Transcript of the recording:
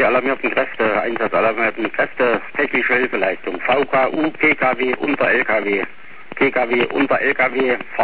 die alarmierten Kräfte, Einsatz alarmierten Kräfte, technische Hilfeleistung, VKU, PKW unter LKW, PKW unter LKW,